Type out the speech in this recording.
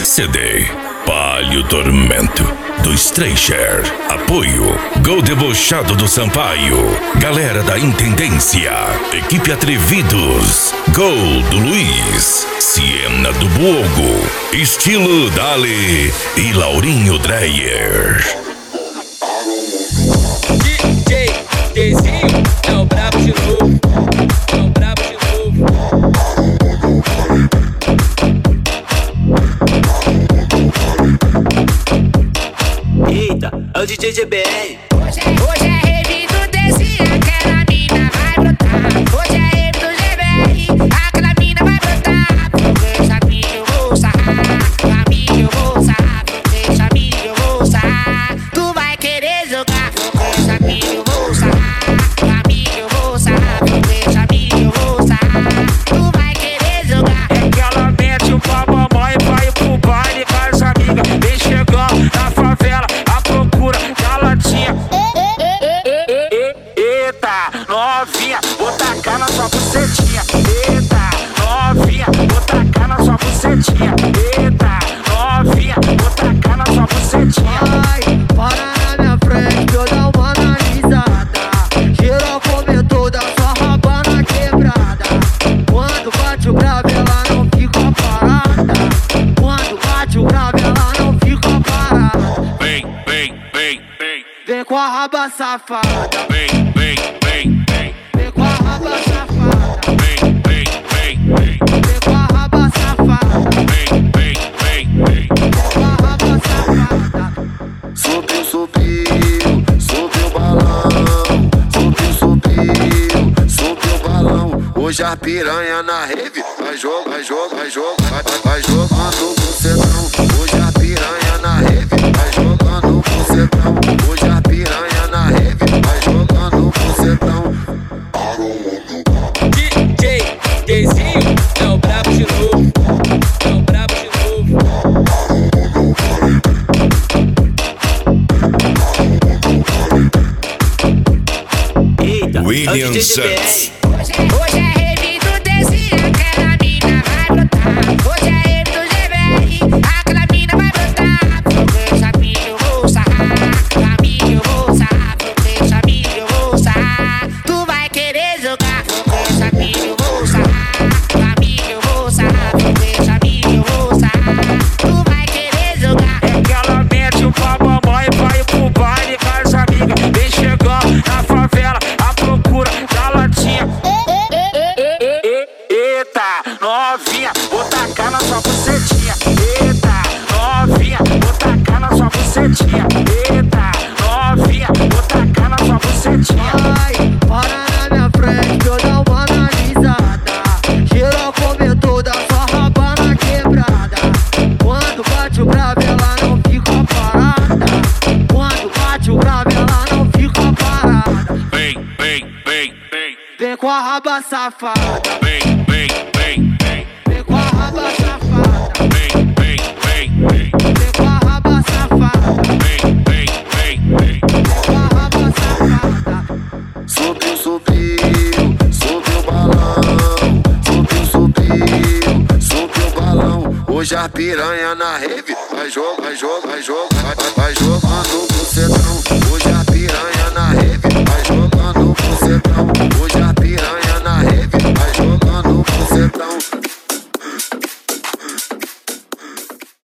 CD Palio Tormento do Stranger. Apoio Gol Debochado do Sampaio, Galera da Intendência, Equipe Atrevidos, Gol do Luiz, Siena do Buogo, Estilo Dali e Laurinho Dreyer. DJ Dezinho é o brabo de novo, é o brabo de novo. Eita, é o DJ GBR. Hoje é rave do Dezinho, aquela mina vai brotar. Hoje é rave do GBR, aquela mina vai brotar. Deixa amigo, eu vou sarrar. Amigo, eu vou sarrar. Deixa amigo, eu vou sarrar. Tu vai querer jogar. Deixa amigo, eu vou sarrar. Amigo, eu vou sarrar. Deixa amigo, eu vou sarrar. Tu vai querer jogar. É que ela mete pra mamãe, vai pro baile com as amigas. Vem chegando na favela à procura da latinha. Eita, novinha, vou tacar na sua bucetinha. Eita, novinha, vou tacar na sua bucetinha. Eita, novinha, vou tacar na sua bucetinha. Ai, para na minha frente que eu dou uma analisada. Geral comentou da sua raba na quebrada. Quando bate o grave ela não fica parada. Quando bate o grave ela não fica parada. Vem, vem, vem, vem. Vem com a raba safada. Vem, vem, vem, vem. Vem com a raba safada. Vem, vem, vem, vem. Vem com a raba safada. Vem, vem, vem, vem. Vem com a raba safada. Subiu, subiu, subiu o balão. Subiu, subiu, subiu o balão. Hoje a piranha na rave vai jogo, vai jogo, vai jogo, vai jogando com cedrão. Hoje a piranha na rave vai jogando com cedrão. Hoje a piranha na rave vai jogando com cedrão. DJ Dezinho é o brabo de novo, é o brabo de novo. Eita, é o William DJ Santos. GBR. Hoje é rave do Dezinho, aquela mina vai brotar. Hoje é rave do GBR, aquela mina vai brotar. Deixa amigo, eu vou sarrar. Amigo, eu vou sarrar. Deixa amigo, eu vou sarrar. Tu vai querer jogar. Deixa amigo, eu vou sarrar. Amigo, eu vou sarrar. Deixa amigo, eu vou sarrar. Tu vai querer jogar. É que ela mete pra mamãe, vai pro baile com as amigas. Vem chegando na favela à procura da latinha. Eita, novinha, vou tacar na sua bucetinha. Eita, novinha, vou tacar na sua bucetinha. Eita, novinha, vou tacar na sua bucetinha. Ai, para na minha frente que eu dou uma analisada. Geral comentou da sua raba na quebrada. Quando bate o grave ela não fica parada. Quando bate o grave ela não fica parada. Vem, vem, vem, vem. Vem com a raba safada. Vem, vem, vem, vem. Vem com a raba safada. Vem, vem, vem, vem. Vem com a raba safada. Vem, vem, vem, vem. Vem com a raba safada. Subiu, subiu, subiu o balão. Subiu, subiu, subiu o balão. Hoje a piranha na rave vai jogo, vai jogo, vai jogo, vai jogando com cedrão. Hoje a piranha na rave